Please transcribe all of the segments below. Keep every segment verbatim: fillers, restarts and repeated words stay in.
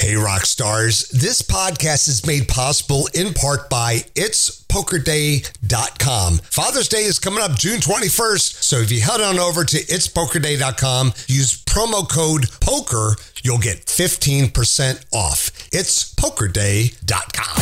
Hey, rock stars. This podcast is made possible in part by its poker day dot com. Father's Day is coming up June twenty-first, so if you head on over to its poker day dot com, use promo code POKER, you'll get fifteen percent off. its poker day dot com.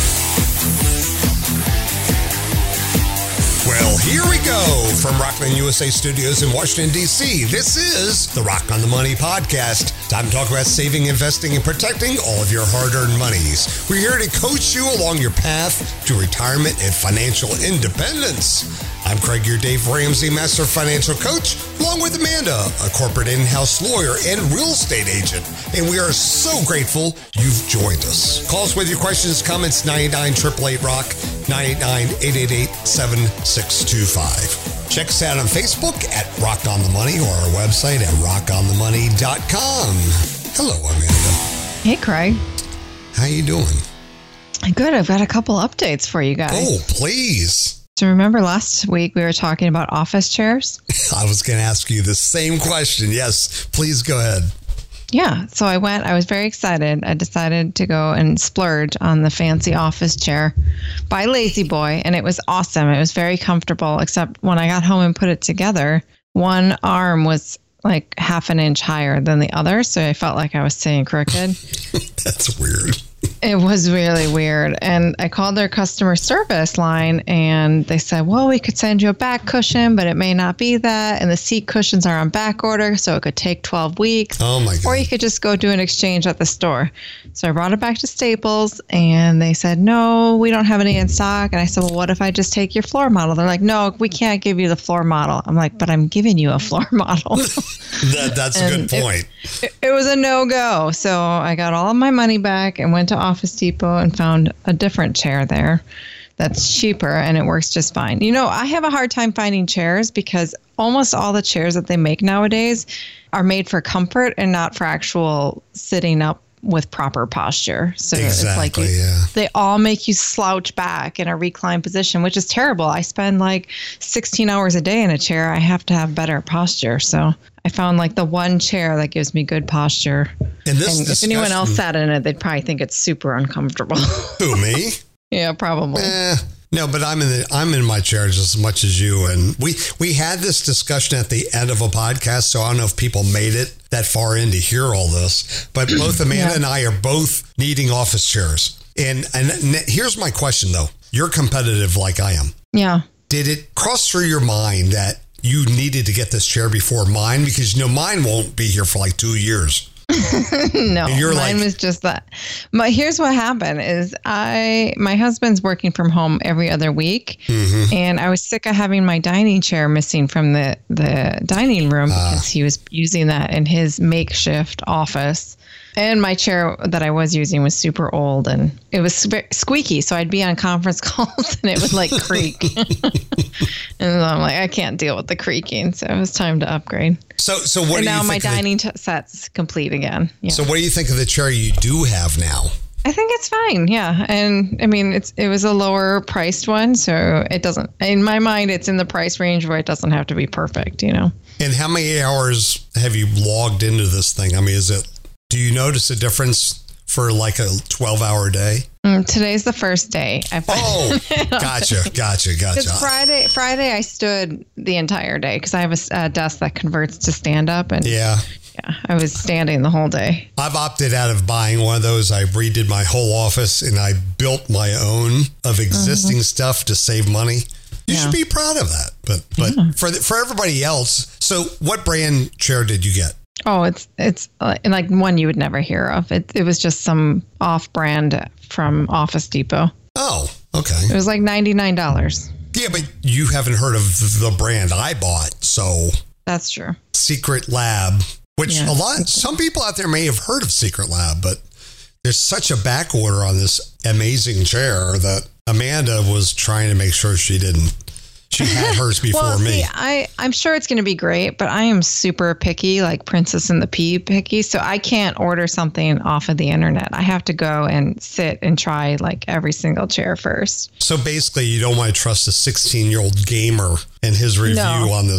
Well, here we go from Rockland U S A Studios in Washington, D C. This is the Rock on the Money podcast. Time to talk about saving, investing, and protecting all of your hard-earned monies. We're here to coach you along your path to retirement and financial independence. I'm Craig, your Dave Ramsey Master Financial Coach, along with Amanda, a corporate in-house lawyer and real estate agent. And we are so grateful you've joined us. Call us with your questions, comments, nine eight nine, eight eight eight, ROCK, nine eight nine, eight eight eight, seven six two five. Check us out on Facebook at Rock on the Money or our website at rock on the money dot com. Hello, Amanda. Hey, Craig. How you doing? Good. I've got a couple updates for you guys. Oh, please. So remember last week we were talking about office chairs? I was going to ask you the same question. Yes, please go ahead. Yeah. So I went, I was very excited. I decided to go and splurge on the fancy office chair by Lazy Boy. And it was awesome. It was very comfortable, except when I got home and put it together, one arm was like half an inch higher than the other. So I felt like I was sitting crooked. That's weird. It was really weird. And I called their customer service line and they said, well, we could send you a back cushion, but it may not be that. And the seat cushions are on back order, so it could take twelve weeks. Oh, my God. Or you could just go do an exchange at the store. So I brought it back to Staples and they said, no, we don't have any in stock. And I said, well, what if I just take your floor model? They're like, no, we can't give you the floor model. I'm like, but I'm giving you a floor model. that, that's a good point. It, it, it was a no-go. So I got all of my money back and went to Office Depot and found a different chair there that's cheaper and it works just fine. You know, I have a hard time finding chairs because almost all the chairs that they make nowadays are made for comfort and not for actual sitting up with proper posture. So exactly, it's like you, yeah. They all make you slouch back in a reclined position, which is terrible. I spend like sixteen hours a day in a chair. I have to have better posture. So I found like the one chair that gives me good posture. And, this and if anyone else sat in it, they'd probably think it's super uncomfortable. Who, me? Yeah, probably. Eh, no, but I'm in the I'm in my chair just as much as you. And we we had this discussion at the end of a podcast, so I don't know if people made it that far in to hear all this. But both Amanda yeah. and I are both needing office chairs. And and here's my question though: you're competitive like I am. Yeah. Did it cross through your mind that you needed to get this chair before mine? Because you know mine won't be here for like two years. No, mine like, was just that. But here's what happened is I, my husband's working from home every other week. Mm-hmm. And I was sick of having my dining chair missing from the, the dining room uh. because he was using that in his makeshift office. And my chair that I was using was super old and it was squeaky. So I'd be on conference calls and it would like creak. And I'm like, I can't deal with the creaking. So it was time to upgrade. So, so what and do you now think my the, dining t- set's complete again. Yeah. So what do you think of the chair you do have now? I think it's fine. Yeah. And I mean, it's, it was a lower priced one. So it doesn't, in my mind, it's in the price range where it doesn't have to be perfect, you know? And how many hours have you logged into this thing? I mean, is it, do you notice a difference for like a twelve hour day? Mm, today's the first day. I've oh, gotcha, gotcha, gotcha. Friday, Friday, I stood the entire day because I have a, a desk that converts to stand up. And yeah. Yeah, I was standing the whole day. I've opted out of buying one of those. I redid my whole office and I built my own of existing mm-hmm. stuff to save money. You yeah. should be proud of that. But but yeah. for the, for everybody else, so what brand chair did you get? Oh, it's it's uh, like one you would never hear of. It it was just some off-brand from Office Depot. Oh, okay. It was like ninety-nine dollars. Yeah, but you haven't heard of the brand I bought, so that's true. Secret Lab, which yeah. a lot some people out there may have heard of Secret Lab, but there's such a back order on this amazing chair that Amanda was trying to make sure she didn't. She had hers before well, me. See, I, I'm sure it's going to be great, but I am super picky, like Princess and the Pea picky. So I can't order something off of the internet. I have to go and sit and try like every single chair first. So basically, you don't want to trust a sixteen-year-old gamer and his review no. on this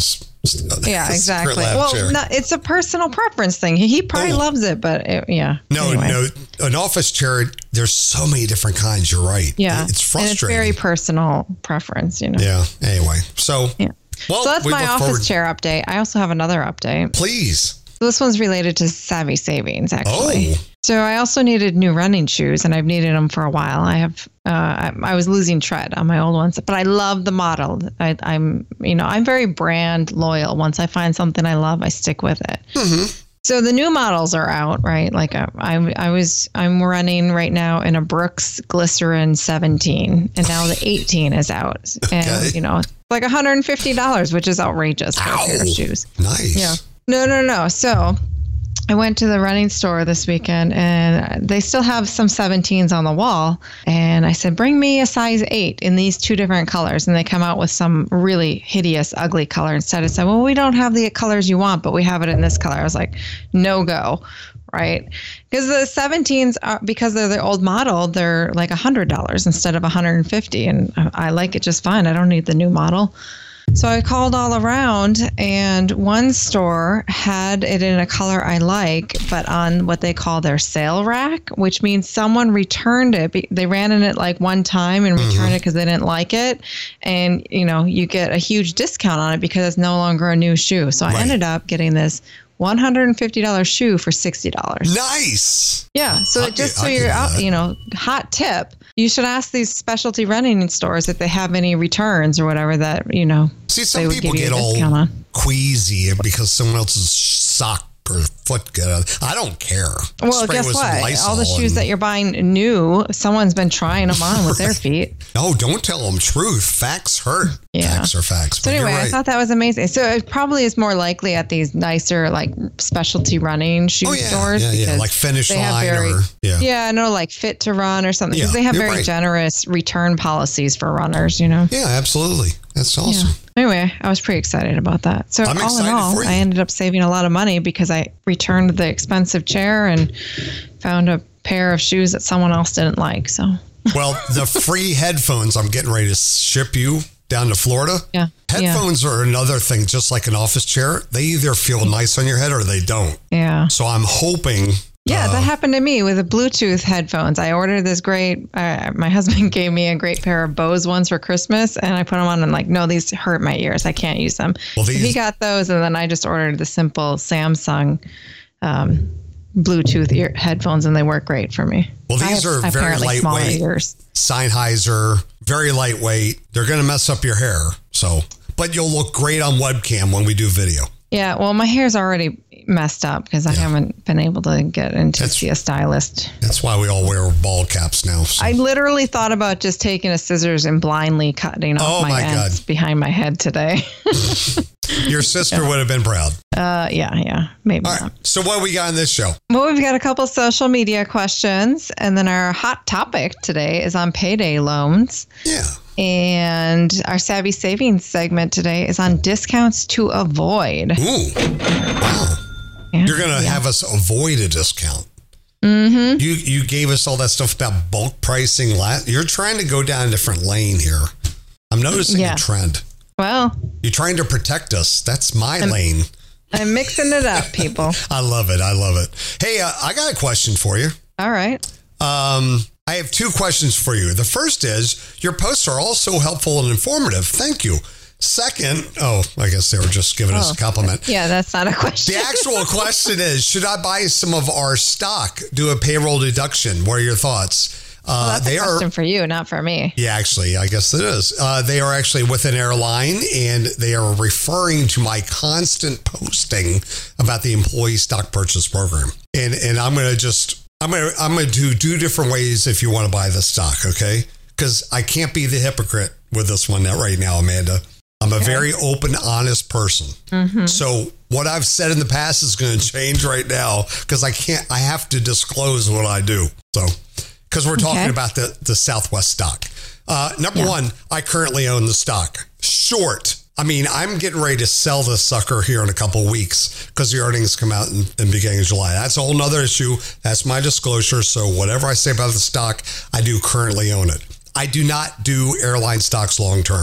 Yeah, exactly. Well, no, it's a personal preference thing. He probably oh. loves it, but it, yeah. No, anyway. no. An office chair, there's so many different kinds. You're right. Yeah. It's frustrating. And it's very personal preference, you know. Yeah. Anyway, so. Yeah. Well, so that's we my office forward. chair update. I also have another update. Please. So this one's related to Savvy Savings, actually. Oh. So I also needed new running shoes, and I've needed them for a while. I have, uh, I, I was losing tread on my old ones, but I love the model. I, I'm, you know, I'm very brand loyal. Once I find something I love, I stick with it. Mm-hmm. So the new models are out, right? Like I, I, I was, I'm running right now in a Brooks Glycerin seventeen, and now the eighteen is out, and okay. you know, it's like one hundred fifty dollars, which is outrageous for Ow. a pair of shoes. Nice. Yeah. No, no, no. So I went to the running store this weekend, and they still have some seventeens on the wall. And I said, bring me a size eight in these two different colors. And they come out with some really hideous, ugly color instead. I said, well, we don't have the colors you want, but we have it in this color. I was like, no go. Right. Because the seventeens are, because they're the old model, they're like a hundred dollars instead of one hundred fifty. And I like it just fine. I don't need the new model. So I called all around, and one store had it in a color I like, but on what they call their sale rack, which means someone returned it. They ran in it like one time and returned mm-hmm. it because they didn't like it. And, you know, you get a huge discount on it because it's no longer a new shoe. So I right. ended up getting this one hundred fifty dollars shoe for sixty dollars. Nice. Yeah. So I just can, so I you're out, you know, hot tip, you should ask these specialty running stores if they have any returns or whatever that, you know, see, some they would people give you get a all discount on. queasy because someone else's sock or foot get out. I don't care. Well, Spray guess what? All the shoes and, that you're buying new, someone's been trying them on with their feet. No, don't tell them truth. Facts hurt. Yeah. Facts are facts. So anyway, right. I thought that was amazing. So it probably is more likely at these nicer, like specialty running shoe oh, yeah, stores. Yeah, yeah, like Finish Line very, or yeah, yeah, no, like Fit to Run or something. Because yeah, they have very right. generous return policies for runners. You know. Yeah, absolutely. That's awesome. Yeah. Anyway, I was pretty excited about that. So I'm all in all, I ended up saving a lot of money because I returned the expensive chair and found a pair of shoes that someone else didn't like. So. Well, the free headphones I'm getting ready to ship you down to Florida. Yeah. Headphones yeah. are another thing, just like an office chair. They either feel nice on your head or they don't. Yeah. So I'm hoping. Yeah, uh, that happened to me with the Bluetooth headphones. I ordered this great, uh, my husband gave me a great pair of Bose ones for Christmas, and I put them on and like, no, these hurt my ears. I can't use them. Well, these, so he got those, and then I just ordered the simple Samsung um, Bluetooth ear headphones, and they work great for me. Well, these I are very lightweight. Sennheiser, very lightweight. They're going to mess up your hair, so, but you'll look great on webcam when we do video. Yeah, well, my hair's already messed up because I yeah. haven't been able to get into that's, see a stylist. That's why we all wear ball caps now. So. I literally thought about just taking a scissors and blindly cutting off oh my, my ends God. behind my head today. Your sister yeah. would have been proud. Uh, yeah, yeah, maybe all not. Right. So what we got in this show? Well, we've got a couple social media questions, and then our hot topic today is on payday loans. Yeah. And our Savvy Savings segment today is on discounts to avoid. Ooh, wow. Yeah, You're going to yeah. have us avoid a discount. Mm-hmm. You you gave us all that stuff about bulk pricing. You're trying to go down a different lane here. I'm noticing yeah. a trend. Well. You're trying to protect us. That's my I'm, lane. I'm mixing it up, people. I love it. I love it. Hey, uh, I got a question for you. All right. Um, I have two questions for you. The first is, your posts are all so helpful and informative. Thank you. Second, oh, I guess they were just giving oh, us a compliment. Yeah, that's not a question. The actual question is, should I buy some of our stock, do a payroll deduction? What are your thoughts? Well, that's uh, they a question are, for you, not for me. Yeah, actually, I guess it is. Uh, they are actually with an airline, and they are referring to my constant posting about the employee stock purchase program. And and I'm going to just, I'm going to I'm going to do two different ways if you want to buy the stock, okay? Because I can't be the hypocrite with this one right now, Amanda. I'm a okay. very open, honest person. Mm-hmm. So what I've said in the past is going to change right now because I can't, I have to disclose what I do. So, because we're talking okay. about the, the Southwest stock. Uh, number yeah. one, I currently own the stock. Short. I mean, I'm getting ready to sell this sucker here in a couple of weeks because the earnings come out in, in beginning of July. That's a whole nother issue. That's my disclosure. So whatever I say about the stock, I do currently own it. I do not do airline stocks long term.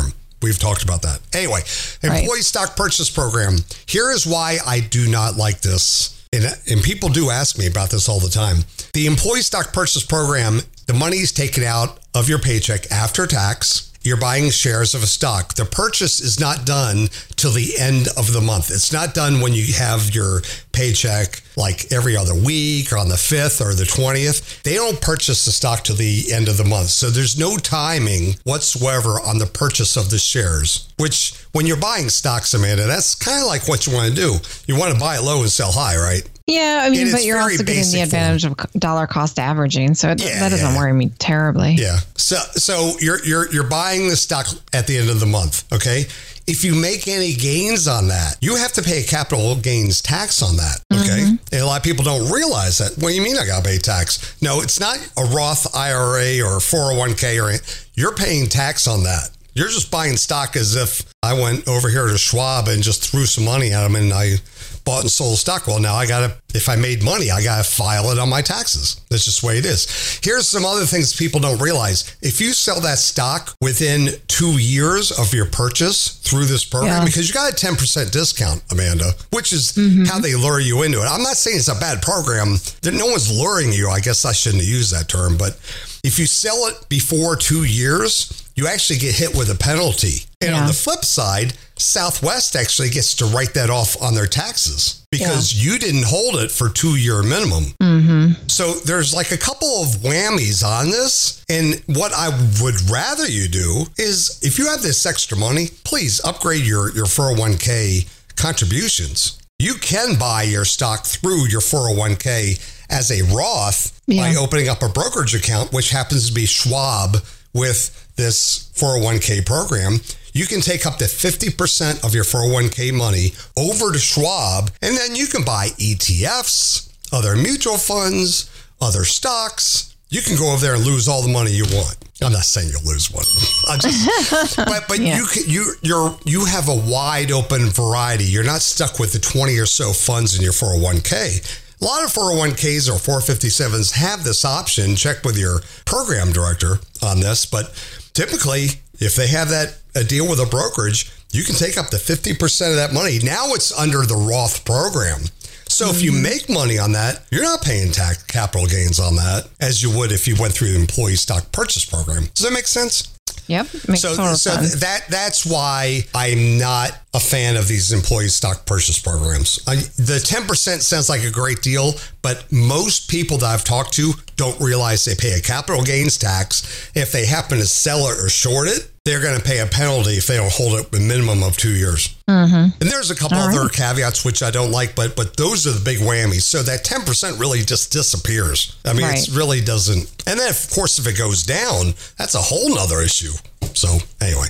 We've talked about that. Anyway, employee right. stock purchase program. Here is why I do not like this. And, and people do ask me about this all the time. The employee stock purchase program, the money is taken out of your paycheck after tax. You're buying shares of a stock. The purchase is not done till the end of the month. It's not done when you have your paycheck like every other week or on the fifth or the twentieth. They don't purchase the stock till the end of the month. So there's no timing whatsoever on the purchase of the shares, which when you're buying stocks, Amanda, that's kind of like what you want to do. You want to buy it low and sell high, right? Yeah, I mean, but you're also getting the advantage form. of dollar cost averaging, so it, yeah, that doesn't yeah. worry me terribly. Yeah. So so you're you're you're buying the stock at the end of the month, okay? If you make any gains on that, you have to pay a capital gains tax on that, okay? Mm-hmm. And a lot of people don't realize that. What do you mean I got to pay tax? No, it's not a Roth I R A or a four oh one k or anything. You're paying tax on that. You're just buying stock as if I went over here to Schwab and just threw some money at them and I bought and sold stock. Well, now I got to, if I made money, I got to file it on my taxes. That's just the way it is. Here's some other things people don't realize. If you sell that stock within two years of your purchase through this program, yeah. because you got a ten percent discount, Amanda, which is mm-hmm. how they lure you into it. I'm not saying it's a bad program. No one's luring you. I guess I shouldn't have used that term, but if you sell it before two years, you actually get hit with a penalty. And yeah. on the flip side, Southwest actually gets to write that off on their taxes because yeah. you didn't hold it for two-year minimum. Mm-hmm. So there's like a couple of whammies on this. And what I would rather you do is if you have this extra money, please upgrade your, your four oh one k contributions. You can buy your stock through your four oh one k as a Roth yeah. by opening up a brokerage account, which happens to be Schwab with this four oh one k program. You can take up to fifty percent of your four oh one k money over to Schwab, and then you can buy E T Fs, other mutual funds, other stocks. You can go over there and lose all the money you want. I'm not saying you'll lose money, I just, but but yeah. you can, you you're you have a wide open variety. You're not stuck with the twenty or so funds in your four oh one k. A lot of four oh one k's or four fifty-sevens have this option. Check with your program director on this, but typically, if they have that a deal with a brokerage, you can take up to fifty percent of that money. Now it's under the Roth program. So mm-hmm. if you make money on that, you're not paying tax capital gains on that as you would if you went through the employee stock purchase program. Does that make sense? Yep. Makes so total so sense. that that's why I'm not a fan of these employee stock purchase programs. I, the ten percent sounds like a great deal, but most people that I've talked to don't realize they pay a capital gains tax. If they happen to sell it or short it, they're going to pay a penalty if they don't hold it a minimum of two years. Mm-hmm. And there's a couple All other right. caveats which I don't like, but but those are the big whammies. So that ten percent really just disappears. I mean, right. it really doesn't. And then, of course, if it goes down, that's a whole nother issue. So anyway,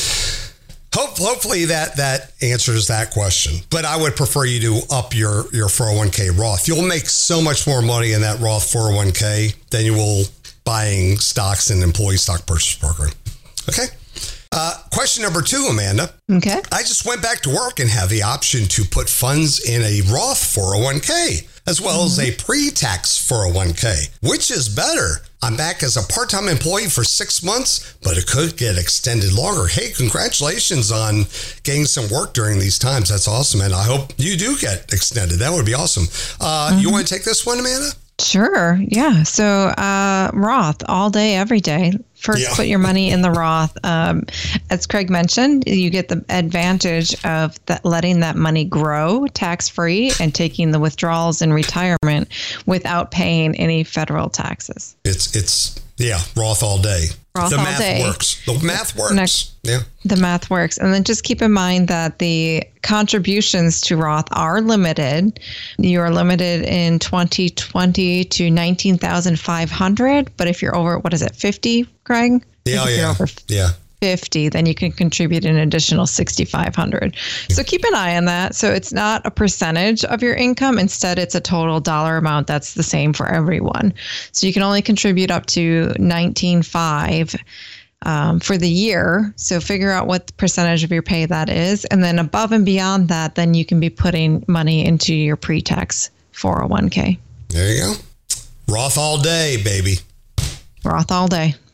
hope, hopefully that that answers that question. But I would prefer you to up your, your four oh one k Roth. You'll make so much more money in that Roth four oh one k than you will buying stocks in employee stock purchase program. Okay. Uh, question number two, Amanda. Okay. I just went back to work and have the option to put funds in a Roth four oh one k as well mm-hmm. as a pre-tax four oh one k. Which is better? I'm back as a part-time employee for six months, but it could get extended longer. Hey, congratulations on getting some work during these times. That's awesome. And I hope you do get extended. That would be awesome. Uh, mm-hmm. You want to take this one, Amanda? Sure. Yeah. So uh, Roth all day, every day. First, yeah. put your money in the Roth. Um, as Craig mentioned, you get the advantage of that, letting that money grow tax-free and taking the withdrawals in retirement without paying any federal taxes. It's, it's yeah, Roth all day. Roth the all math day. works. The math works. Next, yeah. The math works. And then just keep in mind that the contributions to Roth are limited. You are limited in twenty twenty to nineteen thousand five hundred. But if you're over, what is it, fifty, Craig? Yeah, if yeah. You're over yeah. fifty, then you can contribute an additional sixty-five hundred. So keep an eye on that. So it's not a percentage of your income. Instead, it's a total dollar amount that's the same for everyone. So you can only contribute up to nineteen thousand five hundred um, for the year. So figure out what percentage of your pay that is. And then above and beyond that, then you can be putting money into your pre-tax four oh one k. There you go. Roth all day, baby. Roth all day.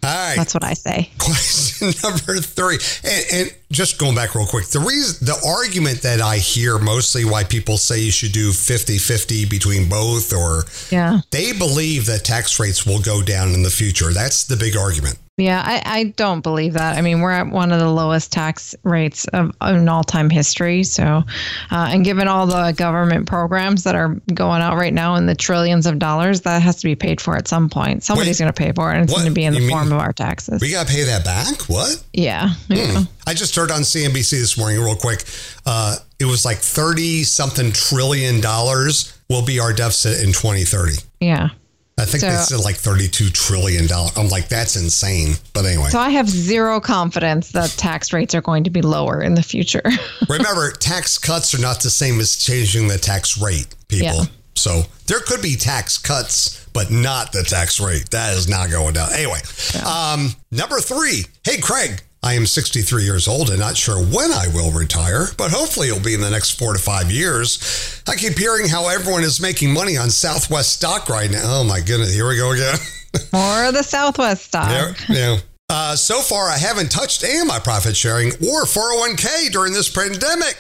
All right. That's what I say. Question number three. And, and just going back real quick, the reason, the argument that I hear mostly why people say you should do fifty-fifty between both, or yeah, they believe that tax rates will go down in the future. That's the big argument. Yeah, I, I don't believe that. I mean, we're at one of the lowest tax rates of in all-time history. So, uh, and given all the government programs that are going out right now in the trillions of dollars, that has to be paid for at some point. Somebody's going to pay for it, and it's going to be in the you form mean, of our taxes. We got to pay that back? What? Yeah. yeah. Hmm. I just heard on C N B C this morning, real quick, uh, it was like thirty-something trillion dollars will be our deficit in twenty thirty. Yeah. I think so, they said like thirty-two trillion dollars. I'm like, that's insane. But anyway. So I have zero confidence that tax rates are going to be lower in the future. Remember, tax cuts are not the same as changing the tax rate, people. Yeah. So there could be tax cuts, but not the tax rate. That is not going down. Anyway, yeah. um, number three. Hey, Craig. I am sixty-three years old and not sure when I will retire, but hopefully it'll be in the next four to five years. I keep hearing how everyone is making money on Southwest stock right now. Oh my goodness, here we go again. More of the Southwest stock. Yeah, yeah. Uh, so far, I haven't touched any of my profit sharing or four oh one k during this pandemic.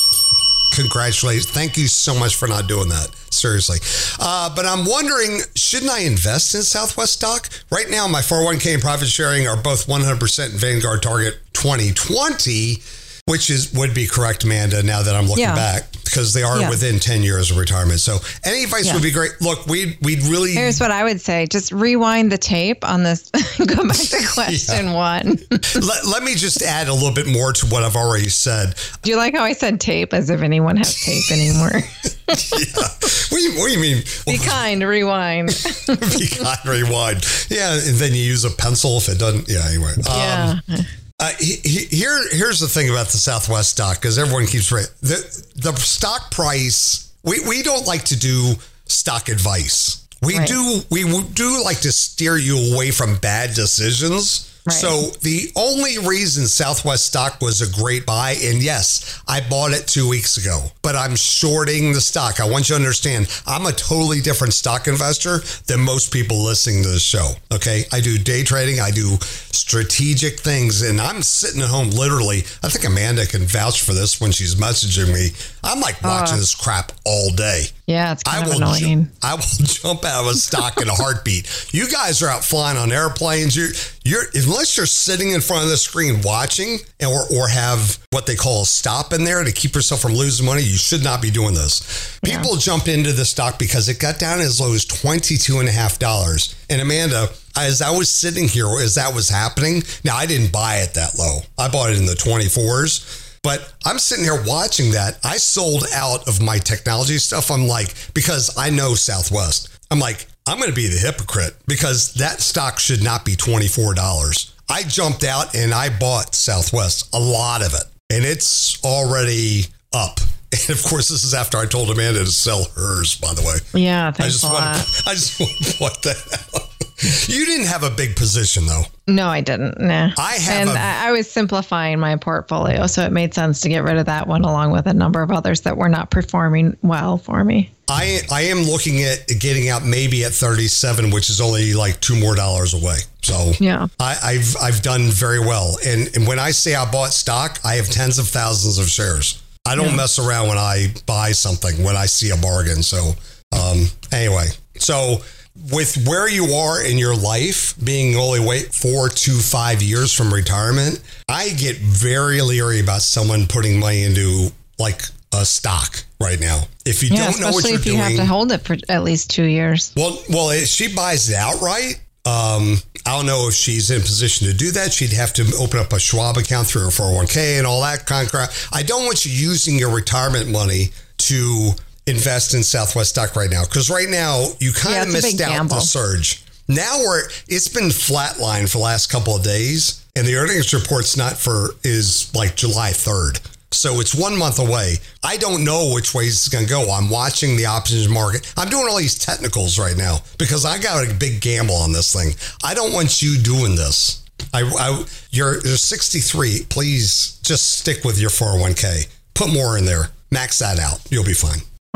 Congratulations. Thank you so much for not doing that. Seriously. Uh, but I'm wondering, shouldn't I invest in Southwest stock? Right now, my four oh one k and profit sharing are both one hundred percent in Vanguard Target twenty twenty, which is would be correct, Amanda, now that I'm looking yeah. back, because they are yeah. within ten years of retirement. So any advice yeah. would be great. Look, we'd, we'd really... Here's what I would say. Just rewind the tape on this. Go back to question yeah. one. let, let me just add a little bit more to what I've already said. Do you like how I said tape as if anyone has tape anymore? yeah. What do, you, what do you mean? Be kind, rewind. Be kind, rewind. Yeah, and then you use a pencil if it doesn't... Yeah, anyway. Um, yeah. Uh, he, he, here, here's the thing about the Southwest stock, because everyone keeps right. The the stock price. We, we don't like to do stock advice. We right. do we do like to steer you away from bad decisions. Right. So the only reason Southwest stock was a great buy, and yes, I bought it two weeks ago, but I'm shorting the stock. I want you to understand, I'm a totally different stock investor than most people listening to the show. Okay. I do day trading. I do strategic things, and I'm sitting at home literally. I think Amanda can vouch for this when she's messaging me. I'm like watching uh, this crap all day. Yeah, it's kind I of will annoying. Ju- I will jump out of a stock in a heartbeat. You guys are out flying on airplanes. You're, you're unless you're sitting in front of the screen watching, or or have what they call a stop in there to keep yourself from losing money. You should not be doing this. Yeah. People jump into the stock because it got down as low as twenty-two and a half dollars. And Amanda, as I was sitting here, as that was happening, now I didn't buy it that low. I bought it in the twenty-fours. But I'm sitting here watching that. I sold out of my technology stuff. I'm like, because I know Southwest. I'm like, I'm going to be the hypocrite because that stock should not be twenty-four dollars. I jumped out and I bought Southwest, a lot of it. And it's already up. And of course, this is after I told Amanda to sell hers, by the way. Yeah, thanks I just a want lot. To, I just want to point that out. You didn't have a big position, though. No, I didn't. Nah. I have. And a, I was simplifying my portfolio, so it made sense to get rid of that one along with a number of others that were not performing well for me. I I am looking at getting out maybe at thirty-seven, which is only like two more dollars away. So yeah, I, I've I've done very well. And, and when I say I bought stock, I have tens of thousands of shares. I don't yeah. mess around when I buy something, when I see a bargain. So um, anyway, so with where you are in your life, being only wait four to five years from retirement, I get very leery about someone putting money into like a stock right now. If you yeah, don't know what you're doing, especially if you have to hold it for at least two years. Well, well, if she buys it outright, um, I don't know if she's in a position to do that. She'd have to open up a Schwab account through her four oh one k and all that kind of crap. I don't want you using your retirement money to invest in Southwest stock right now, because right now you kind yeah, of missed out gamble. the surge. Now we're it's been flatlined for the last couple of days, and the earnings report's not for is like July third. So it's one month away. I don't know which way it's going to go. I'm watching the options market. I'm doing all these technicals right now because I got a big gamble on this thing. I don't want you doing this. I, I you're, you're sixty-three. Please just stick with your four oh one k. Put more in there. Max that out. You'll be fine.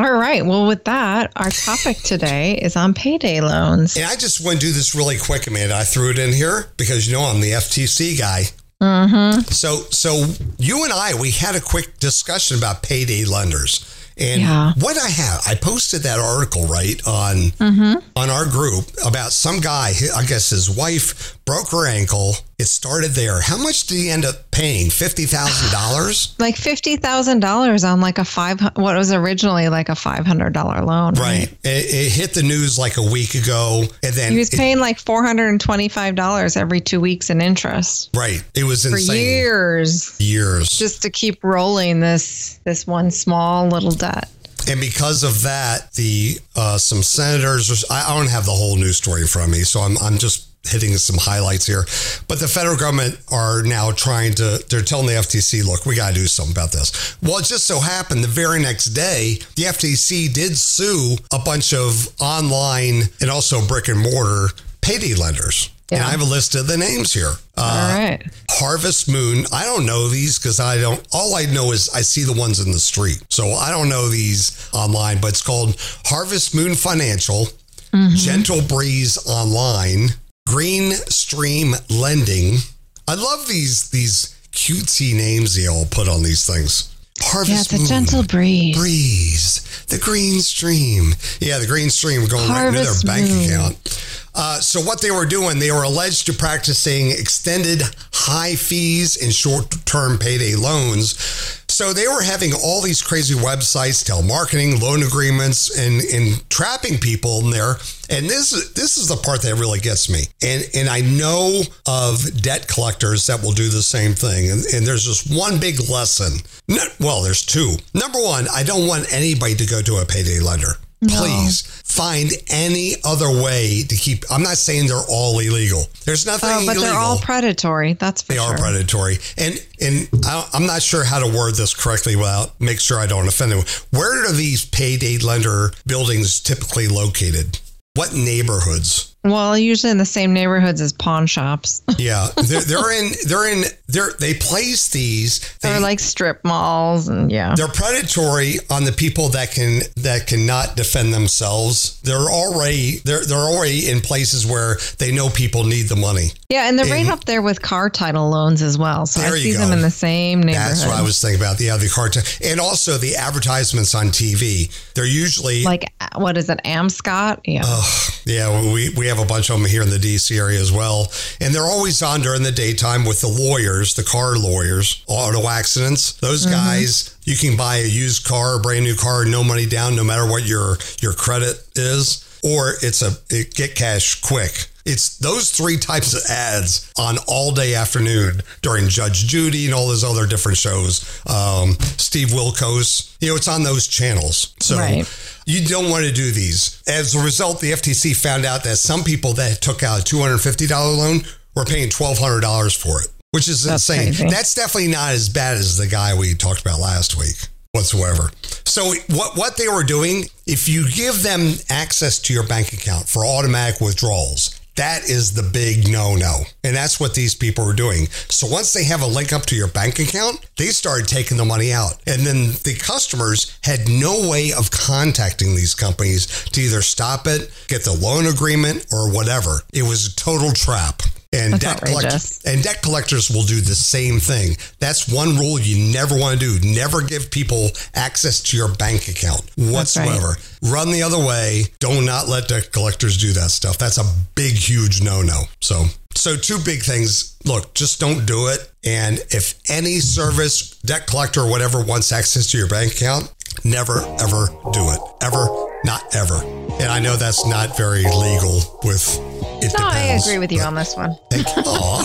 All right. Well, with that, our topic today is on payday loans. And I just want to do this really quick, Amanda. I threw it in here because, you know, I'm the F T C guy. Mm-hmm. So, so you and I, we had a quick discussion about payday lenders. And yeah. what I have, I posted that article, right, on mm-hmm. on our group about some guy, I guess his wife broke her ankle. It started there. How much did he end up paying? fifty thousand dollars? Like fifty thousand dollars on like a five, what was originally like a five hundred dollars loan. Right. right. It, it hit the news like a week ago. And then he was it, paying like four hundred twenty-five dollars every two weeks in interest. Right. It was insane. For years. Years. Just to keep rolling this, this one small little debt. And because of that, the uh, some senators, I don't have the whole news story in front of me, so I'm I'm just hitting some highlights here. But the federal government are now trying to, they're telling the F T C, look, we got to do something about this. Well, it just so happened the very next day, the F T C did sue a bunch of online and also brick and mortar payday lenders. Yeah. And I have a list of the names here. Uh, All right. Harvest Moon. I don't know these because I don't, all I know is I see the ones in the street. So I don't know these online, but it's called Harvest Moon Financial, mm-hmm. Gentle Breeze Online, Green Stream Lending. I love these, these cutesy names they all put on these things. Harvest yeah, the Moon, Gentle Breeze. Breeze, the Green Stream. Yeah, the Green Stream going Harvest right into their bank Moon. account. Uh, so what they were doing, they were alleged to practicing extended high fees and short-term payday loans. So they were having all these crazy websites, telemarketing, loan agreements, and, and trapping people in there. And this is this is the part that really gets me. And and I know of debt collectors that will do the same thing. And, and there's just one big lesson. No, well, there's two. Number one, I don't want anybody to go to a payday lender. No. Please find any other way to keep. I'm not saying they're all illegal. There's nothing oh, but illegal. They're all predatory. That's for they sure. are predatory. And and I, I'm not sure how to word this correctly without make sure I don't offend them. Where are these payday lender buildings typically located? What neighborhoods? Well, usually in the same neighborhoods as pawn shops. Yeah, they're, they're in. They're in. They're they place these. They, they're like strip malls, and yeah, they're predatory on the people that can that cannot defend themselves. They're already they're they're already in places where they know people need the money. Yeah, and they're and, right up there with car title loans as well. So I see them in the same neighborhood. That's what I was thinking about. Yeah, the car t- and also the advertisements on T V. They're usually like what is it, Amscot? Yeah, uh, yeah. We we have a bunch of them here in the D C area as well, and they're always on during the daytime with the lawyers, the car lawyers, auto accidents. Those mm-hmm. guys, you can buy a used car, a brand new car, no money down, no matter what your your credit is, or it's a it, get cash quick. It's those three types of ads on all day afternoon during Judge Judy and all those other different shows. Um, Steve Wilkos, you know, it's on those channels. So right. You don't want to do these. As a result, the F T C found out that some people that took out a two hundred fifty dollars loan were paying twelve hundred dollars for it, which is That's insane. Crazy. That's definitely not as bad as the guy we talked about last week whatsoever. So what, what they were doing, if you give them access to your bank account for automatic withdrawals, that is the big no-no. And that's what these people were doing. So once they have a link up to your bank account, they started taking the money out. And then the customers had no way of contacting these companies to either stop it, get the loan agreement, or whatever. It was a total trap. And debt, collect- and debt collectors will do the same thing. That's one rule you never want to do. Never give people access to your bank account whatsoever. Right. Run the other way. Do not let debt collectors do that stuff. That's a big, huge no-no. So, so two big things. Look, just don't do it. And if any service, debt collector or whatever wants access to your bank account, never, ever do it. Ever, not ever. And I know that's not very legal with... It no, depends, I agree with you on this one. Thank you.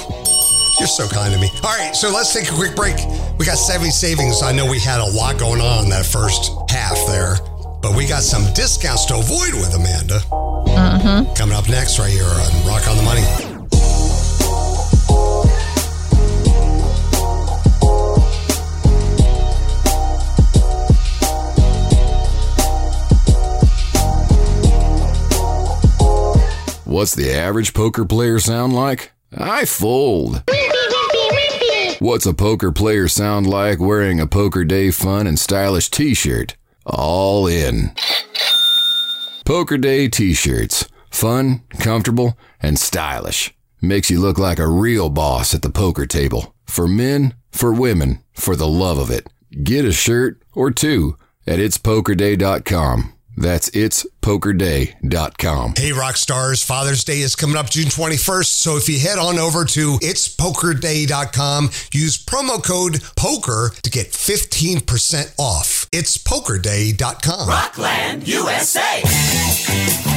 Aw, you're so kind to me. All right, so let's take a quick break. We got Savvy Savings. I know we had a lot going on in that first half there, but we got some discounts to avoid with Amanda. Mm-hmm. Coming up next right here on Rock on the Money. What's the average poker player sound like? I fold. What's a poker player sound like wearing a Poker Day fun and stylish t-shirt? all in. Poker Day t-shirts. Fun, comfortable, and stylish. Makes you look like a real boss at the poker table. For men, for women, for the love of it. Get a shirt or two at its poker day dot com. That's its poker day dot com. Hey, rock stars, Father's Day is coming up June twenty-first. So if you head on over to its poker day dot com, use promo code POKER to get fifteen percent off. its poker day dot com. Rockland, U S A.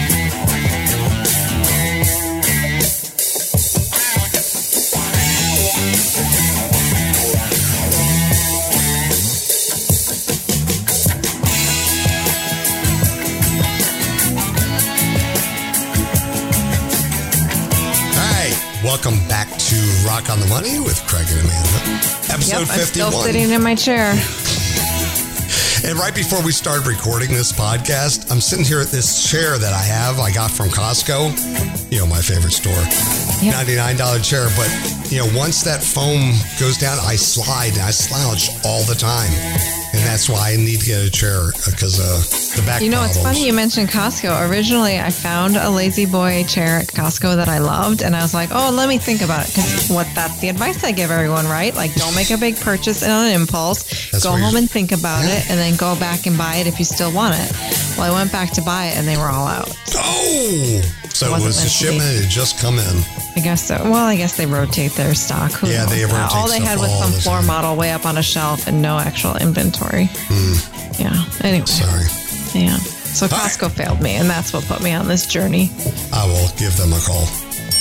Welcome back to Rock on the Money with Craig and Amanda. Episode yep, I'm fifty-one. Still sitting in my chair. And right before we started recording this podcast, I'm sitting here at this chair that I have. I got from Costco, you know, my favorite store. Yep. ninety-nine dollars chair. But, you know, once that foam goes down, I slide and I slouch all the time. And that's why I need to get a chair because uh, the back You know, problems. It's funny you mentioned Costco. Originally, I found a Lazy Boy chair at Costco that I loved. And I was like, oh, let me think about it. Because what that's the advice I give everyone, right? Like, don't make a big purchase on an impulse. That's go home and think about yeah. it. And then go back and buy it if you still want it. Well, I went back to buy it and they were all out. Oh! So it, it was a shipment. It had just come in. I guess so. Well, I guess they rotate their stock. Who yeah, knows? they rotate All they had was some the floor time. model way up on a shelf and no actual inventory. Mm. Yeah. Anyway. Sorry. Yeah. So Costco right. failed me, and that's what put me on this journey. I will give them a call.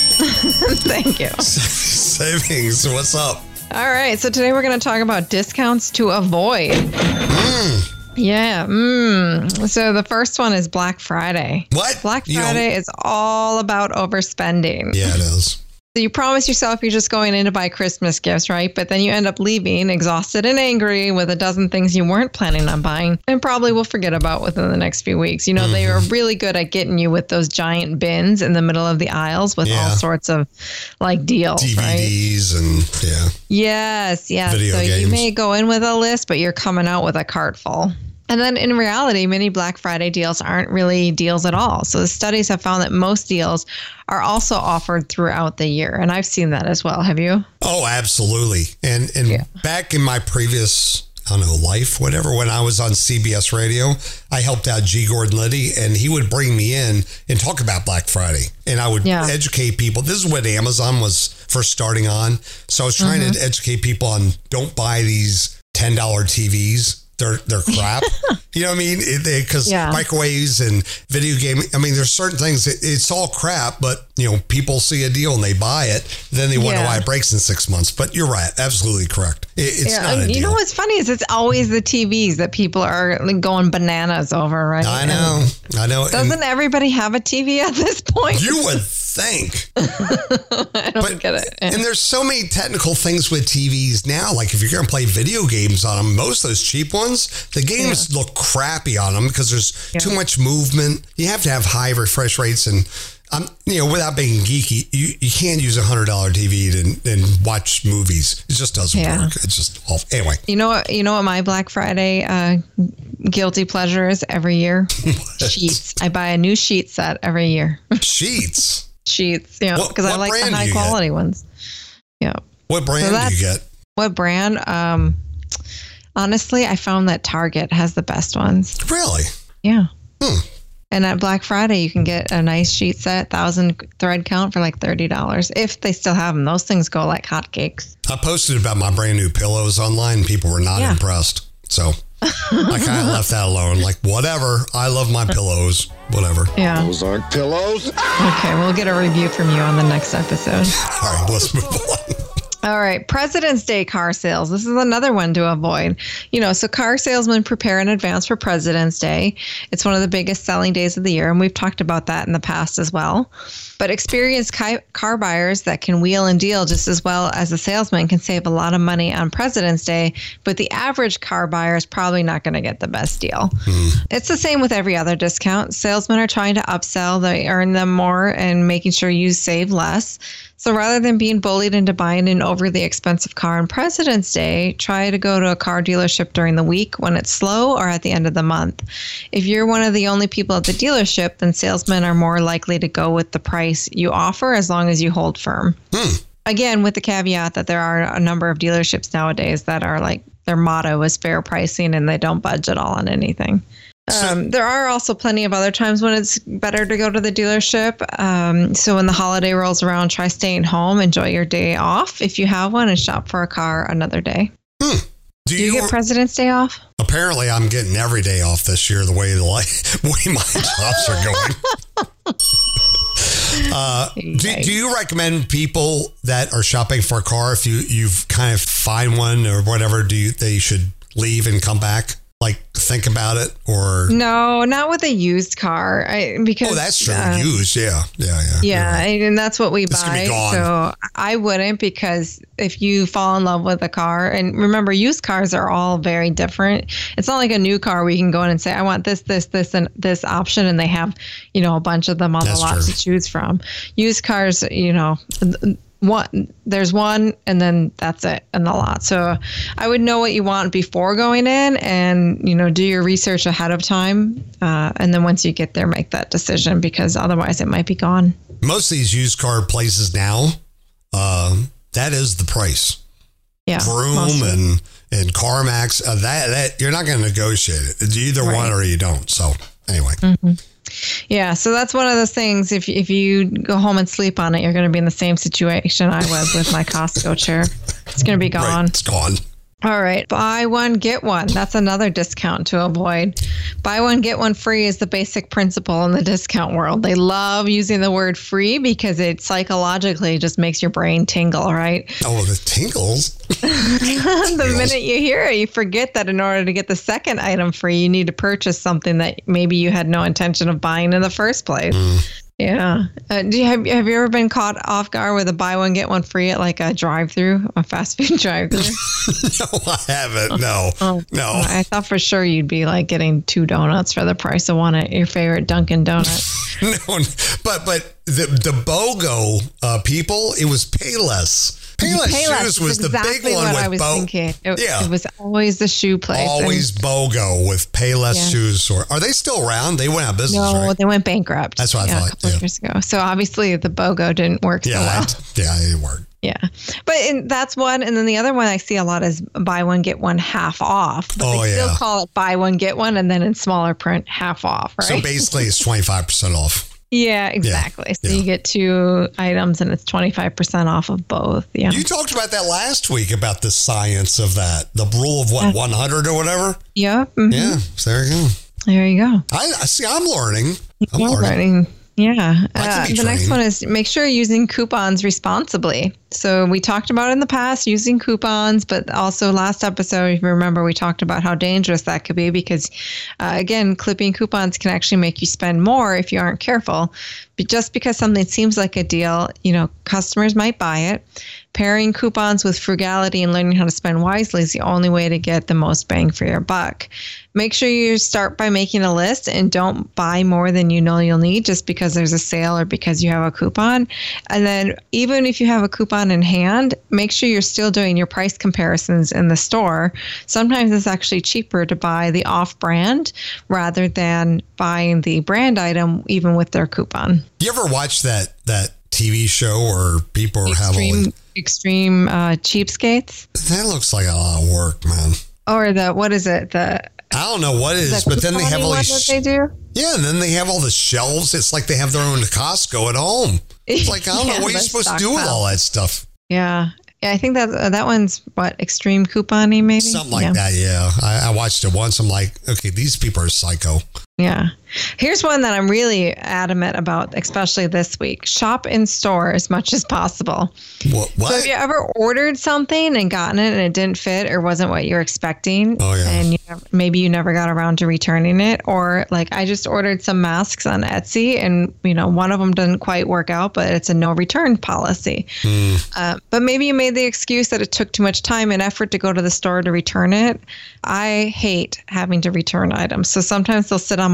Thank you. Savings. What's up? All right. So today we're going to talk about discounts to avoid. Mm. Yeah. Mm. So the first one is Black Friday. What? Black You Friday don't- is all about overspending. Yeah, it is. So you promise yourself you're just going in to buy Christmas gifts, right? But then you end up leaving exhausted and angry with a dozen things you weren't planning on buying and probably will forget about within the next few weeks. You know, mm-hmm. they are really good at getting you with those giant bins in the middle of the aisles with yeah. all sorts of like deals, D V Ds right? and yeah. Yes, yes. Video so games. You may go in with a list, but you're coming out with a cart full. And then in reality, many Black Friday deals aren't really deals at all. So the studies have found that most deals are also offered throughout the year. And I've seen that as well. Have you? Oh, absolutely. And and yeah. back in my previous, I don't know, life, whatever, when I was on C B S Radio, I helped out G. Gordon Liddy, and he would bring me in and talk about Black Friday. And I would yeah. educate people. This is when Amazon was first starting on. So I was trying mm-hmm. to educate people on don't buy these ten dollars T Vs. They're they're crap. You know what I mean? Because yeah. microwaves and video game. I mean, there's certain things. It, it's all crap, but you know, people see a deal and they buy it. Then they wonder yeah. why it breaks in six months. But you're right, absolutely correct. It, it's yeah. not a you deal. You know what's funny is it's always the T Vs that people are like, going bananas over, right? I know, and I know. Doesn't and everybody have a T V at this point? You would think. I don't but, get it. And there's so many technical things with T Vs now. Like if you're going to play video games on them, most of those cheap ones, the games yeah. look crappy on them because there's yeah. too much movement. You have to have high refresh rates, and um, you know, without being geeky, you, you can't use a hundred dollar T V to and watch movies. It just doesn't yeah. work. It's just awful. Anyway, you know what? You know what my Black Friday uh, guilty pleasure is every year? Sheets. I buy a new sheet set every year. Sheets. Sheets, yeah, because I like the high quality get? ones. Yeah. What brand so do you get? What brand? Um, honestly, I found that Target has the best ones. Really? Yeah. Hmm. And at Black Friday, you can get a nice sheet set, thousand thread count for like thirty dollars if they still have them. Those things go like hotcakes. I posted about my brand new pillows online. People were not yeah. impressed. So I kind of left that alone. Like, whatever. I love my pillows. Whatever. Yeah. Those aren't pillows. Okay, we'll get a review from you on the next episode. All right, let's move on. All right. President's Day car sales. This is another one to avoid. You know, so car salesmen prepare in advance for President's Day. It's one of the biggest selling days of the year, and we've talked about that in the past as well. But experienced car buyers that can wheel and deal just as well as the salesman can save a lot of money on President's Day, but the average car buyer is probably not going to get the best deal. Mm. It's the same with every other discount. Salesmen are trying to upsell. They earn them more and making sure you save less. So rather than being bullied into buying an overly expensive car on President's Day, try to go to a car dealership during the week when it's slow or at the end of the month. If you're one of the only people at the dealership, then salesmen are more likely to go with the price you offer as long as you hold firm. Hmm. Again, with the caveat that there are a number of dealerships nowadays that are like their motto is fair pricing and they don't budge at all on anything. Um, there are also plenty of other times when it's better to go to the dealership. Um, so when the holiday rolls around, try staying home, enjoy your day off if you have one, and shop for a car another day. Hmm. Do, Do you, you get President's Day off? Apparently, I'm getting every day off this year the way the way my jobs are going. Uh, do, do you recommend people that are shopping for a car, if you you've kind of find one or whatever, do you, they should leave and come back? Like, think about it, or no, not with a used car. I because oh, that's true. Uh, used, yeah, yeah, yeah. Yeah, right. and that's what we This buy. could be gone. So I wouldn't, because if you fall in love with a car, and remember, used cars are all very different. It's not like a new car where you can go in and say, I want this, this, this, and this option, and they have, you know, a bunch of them on That's the lot true. to choose from. Used cars, you know. One there's one and then that's it in the lot. So I would know what you want before going in, and you know, do your research ahead of time, uh, and then once you get there, make that decision, because otherwise it might be gone. Most of these used car places now, uh, that is the price. Yeah, Vroom mostly. and and CarMax, uh, that that you're not going to negotiate it. It's either Right. one or you don't. So anyway. Mm-hmm. Yeah, so that's one of those things. If if you go home and sleep on it, you're going to be in the same situation I was with my Costco chair. It's going to be gone. Right, it's gone. All right. Buy one, get one. That's another discount to avoid. Buy one, get one free is the basic principle in the discount world. They love using the word free because it psychologically just makes your brain tingle, right? Oh, the tingles. The minute you hear it, you forget that in order to get the second item free, you need to purchase something that maybe you had no intention of buying in the first place. Mm. Yeah. Uh, do you have have you ever been caught off guard with a buy one get one free at like a drive-through, a fast food drive-through? No, I haven't. No, Oh, no. I thought for sure you'd be like getting two donuts for the price of one at your favorite Dunkin' Donut. No, but but the the BOGO uh, people, it was Payless. Payless Payless Shoes was is exactly the big one what with I was Bo- thinking. It, yeah. it was always the shoe place. Always BOGO with Payless Yeah. Shoes. Or are they still around? They went out of business, No, right? they went bankrupt. That's what I yeah, thought, A couple yeah. of years ago. So obviously the BOGO didn't work Yeah, so well. that, yeah, it worked. Yeah. But in, that's one. And then the other one I see a lot is buy one, get one half off. But Oh, they still yeah. call it buy one, get one. And then in smaller print, half off, right? So basically, it's twenty-five percent off. yeah, exactly. So yeah. you get two items and it's twenty-five percent off of both. Yeah. You talked about that last week, about the science of that, the rule of what, one hundred or whatever? Yeah. mhm. Yeah, so there you go. There you go. I, I see, I'm learning. I'm You're learning. learning. Yeah. I can Uh, be the next trained. one is make sure you're using coupons responsibly. So we talked about in the past using coupons, but also last episode, if you remember, we talked about how dangerous that could be because, uh, again, clipping coupons can actually make you spend more if you aren't careful. But just because something seems like a deal, you know, customers might buy it. Pairing coupons with frugality and learning how to spend wisely is the only way to get the most bang for your buck. Make sure you start by making a list and don't buy more than you know you'll need just because there's a sale or because you have a coupon. And then even if you have a coupon in hand, make sure you're still doing your price comparisons in the store. Sometimes it's actually cheaper to buy the off-brand rather than buying the brand item even with their coupon. You ever watch that that T V show where people have all Extreme, extreme uh, cheapskates. that looks like a lot of work, man. Or the, what is it? The I don't know what it is, the but then they have all couponing these. one that they do? Yeah, and then they have all the shelves. It's like they have their own Costco at home. It's like, I don't Yeah, know what you're the supposed to do with stockpile. all that stuff. Yeah. Yeah, I think that uh, that one's, what, extreme couponing maybe? Something like yeah. that, yeah. I, I watched it once. I'm like, okay, these people are psycho. Yeah. Here's one that I'm really adamant about, especially this week. Shop in store as much as possible. What? what? So have you ever ordered something and gotten it and it didn't fit or wasn't what you're expecting? Oh, yeah. And you never, maybe you never got around to returning it. Or like I just ordered some masks on Etsy and, you know, one of them didn't quite work out, but it's a no return policy. Mm. Uh, but maybe you made the excuse that it took too much time and effort to go to the store to return it. I hate having to return items. So sometimes they'll sit on my counter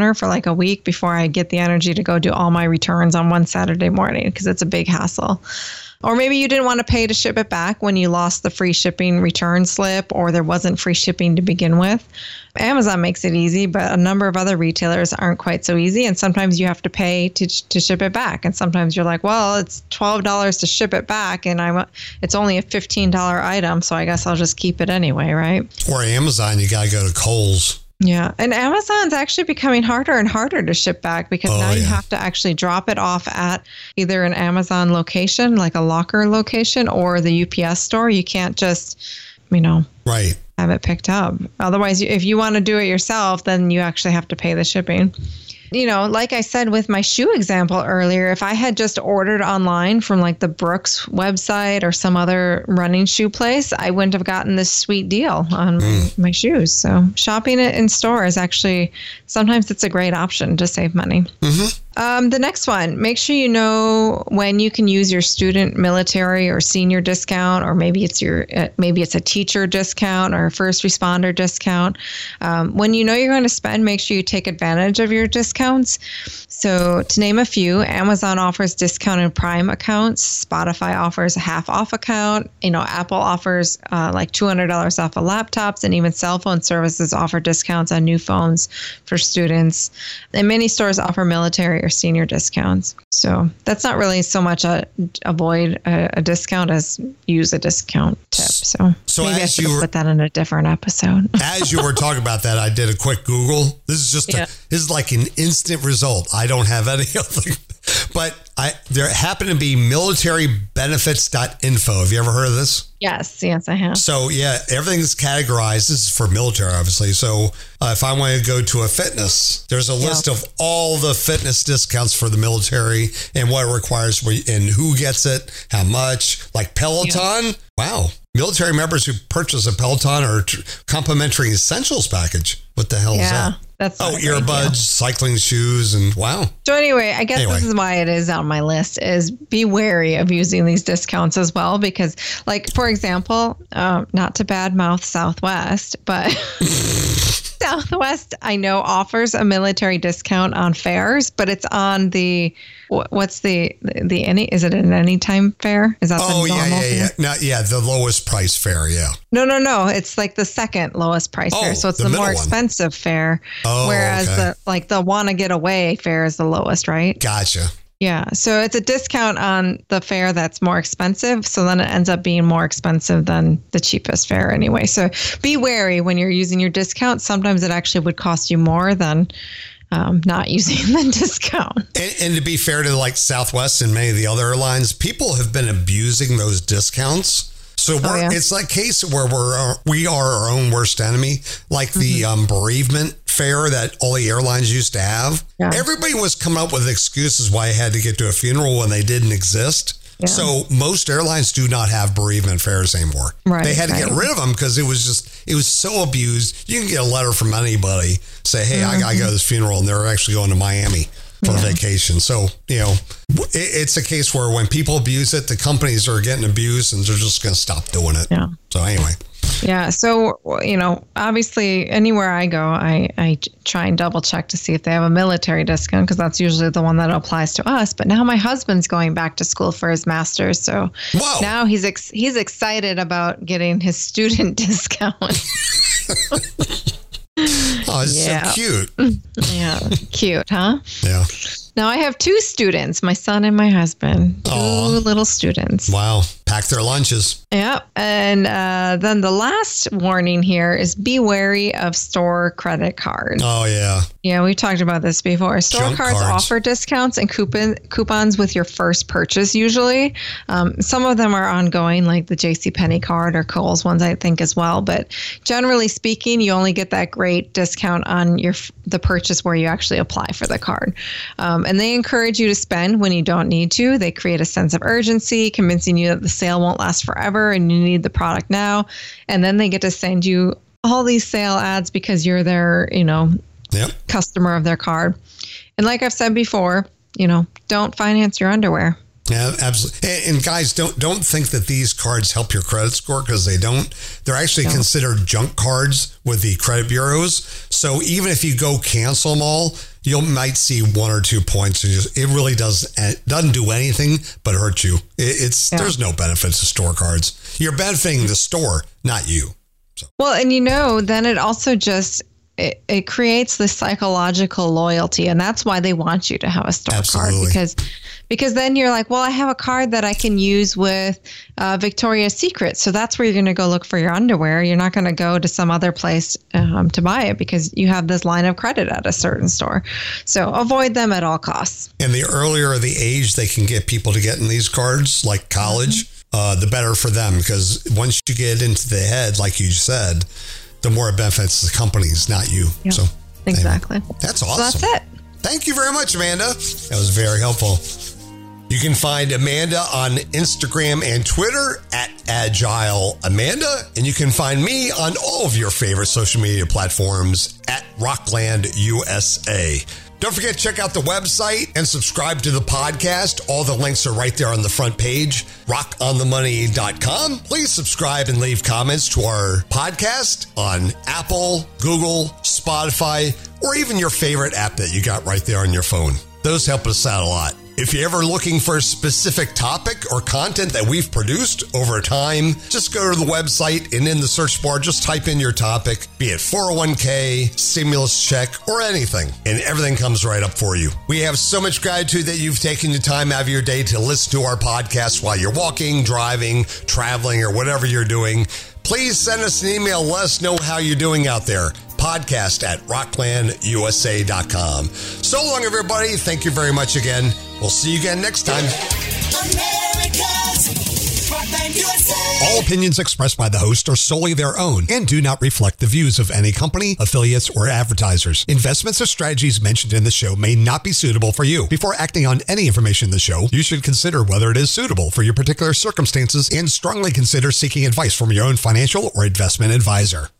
counter for like a week before I get the energy to go do all my returns on one Saturday morning because it's a big hassle. Or maybe you didn't want to pay to ship it back when you lost the free shipping return slip or there wasn't free shipping to begin with. Amazon makes it easy, but a number of other retailers aren't quite so easy. And sometimes you have to pay to to ship it back. And sometimes you're like, well, it's twelve dollars to ship it back and I want, it's only a fifteen dollars item. So I guess I'll just keep it anyway, right? Or Amazon, you got to go to Kohl's. Yeah. And Amazon's actually becoming harder and harder to ship back because oh, now you yeah. have to actually drop it off at either an Amazon location, like a locker location, or the U P S store. You can't just, you know, right. have it picked up. Otherwise, if you want to do it yourself, then you actually have to pay the shipping. You know, like I said with my shoe example earlier, if I had just ordered online from like the Brooks website or some other running shoe place, I wouldn't have gotten this sweet deal on mm. my, my shoes. So shopping it in store is actually, sometimes it's a great option to save money. Mm-hmm. Um, the next one, make sure you know when you can use your student, military, or senior discount, or maybe it's your uh, maybe it's a teacher discount or a first responder discount. Um, when you know you're going to spend, make sure you take advantage of your discounts. So to name a few, Amazon offers discounted Prime accounts. Spotify offers a half off account. You know, Apple offers uh, like two hundred dollars off of laptops, and even cell phone services offer discounts on new phones for students. And many stores offer military or senior discounts. So that's not really so much a avoid a, a discount as use a discount tip. So, so maybe I should put that in a different episode. As you were talking about that, I did a quick Google. This is just yeah. a, this is like an instant result. I don't have any other, but I there happened to be military benefits dot info. Have you ever heard of this? Yes, yes, I have. So yeah, everything is categorized. This is for military, obviously. So uh, if I want to go to a fitness, there's a yeah. list of all the fitness discounts for the military and what it requires and who gets it, how much. Like Peloton. Yeah. Wow. Military members who purchase a Peloton or t- complimentary essentials package. What the hell yeah, is that? That's oh, earbuds, cycling shoes, and wow. So anyway, I guess anyway. this is why it is on my list, is be wary of using these discounts as well. Because like, for example, uh, not to badmouth Southwest, but Southwest, I know, offers a military discount on fares, but it's on the, what's the, the any, is it an anytime fare? Is that oh, the yeah, normal yeah, yeah. fare? No, yeah, the lowest price fare, yeah. No, no, no. It's like the second lowest price oh, fare. So it's the, the, the more one. expensive fare. Oh, whereas okay. the, like the wanna get away fare is the lowest, right? Gotcha. Yeah. So it's a discount on the fare that's more expensive. So then it ends up being more expensive than the cheapest fare anyway. So be wary when you're using your discount. Sometimes it actually would cost you more than um, not using the discount. And, and to be fair to like Southwest and many of the other airlines, people have been abusing those discounts. So we're, oh, yeah. it's like a case where we're uh, we are our own worst enemy, like mm-hmm. the um, bereavement fare that all the airlines used to have. Yeah. Everybody was coming up with excuses why I had to get to a funeral when they didn't exist. Yeah. So most airlines do not have bereavement fares anymore. Right, they had to right. get rid of them because it was just, it was so abused. You can get a letter from anybody, say, hey, mm-hmm. I got to go to this funeral, and they're actually going to Miami for yeah. vacation. So, you know, it, it's a case where when people abuse it, the companies are getting abused and they're just going to stop doing it. Yeah. So anyway. Yeah. So, you know, obviously anywhere I go, I, I try and double check to see if they have a military discount, because that's usually the one that applies to us. But now my husband's going back to school for his master's. So Whoa. now he's ex- he's excited about getting his student discount. Oh, it's yeah. so cute. Yeah. Cute, huh? Yeah. Now I have two students, my son and my husband, two Aww. little students. Wow. Pack their lunches. Yeah. And uh, then the last warning here is be wary of store credit cards. Oh, yeah. Yeah, we've talked about this before. Store Junk cards, cards offer discounts and coupon, coupons with your first purchase usually. Um, some of them are ongoing, like the JCPenney card or Kohl's ones, I think, as well. But generally speaking, you only get that great discount on your the purchase where you actually apply for the card. Um, and they encourage you to spend when you don't need to. They create a sense of urgency, convincing you that the sale won't last forever and you need the product now. And then they get to send you all these sale ads because you're their, you know, yep. customer of their card. And like I've said before, you know, don't finance your underwear. Yeah, absolutely. And, and guys, don't don't think that these cards help your credit score, because they don't. They're actually no. considered junk cards with the credit bureaus. So even if you go cancel them all, you might see one or two points. And just, it really does it doesn't do anything but hurt you. It, it's yeah. There's no benefits to store cards. You're benefiting the store, not you. So. Well, and you know, then it also just it, it creates this psychological loyalty, and that's why they want you to have a store Absolutely. card, because because then you're like, well, I have a card that I can use with uh, Victoria's Secret, so that's where you're going to go look for your underwear. You're not going to go to some other place um, to buy it because you have this line of credit at a certain store. So avoid them at all costs. And the earlier the age they can get people to get in these cards, like college, mm-hmm. uh, the better for them, because once you get into the head, like you said, the more it benefits the companies, not you. Yep. So exactly. Anyway, that's awesome. So that's it. Thank you very much, Amanda. That was very helpful. You can find Amanda on Instagram and Twitter at Agile Amanda, and you can find me on all of your favorite social media platforms at Rockland U S A. Don't forget to check out the website and subscribe to the podcast. All the links are right there on the front page, rock on the money dot com. Please subscribe and leave comments to our podcast on Apple, Google, Spotify, or even your favorite app that you got right there on your phone. Those help us out a lot. If you're ever looking for a specific topic or content that we've produced over time, just go to the website and in the search bar, just type in your topic, be it four oh one k, stimulus check, or anything, and everything comes right up for you. We have so much gratitude that you've taken the time out of your day to listen to our podcast while you're walking, driving, traveling, or whatever you're doing. Please send us an email. Let us know how you're doing out there. Podcast at rockland u s a dot com. So long, everybody. Thank you very much again. We'll see you again next time. America's Rockland U S A. All opinions expressed by the host are solely their own and do not reflect the views of any company, affiliates, or advertisers. Investments or strategies mentioned in the show may not be suitable for you. Before acting on any information in the show, you should consider whether it is suitable for your particular circumstances and strongly consider seeking advice from your own financial or investment advisor.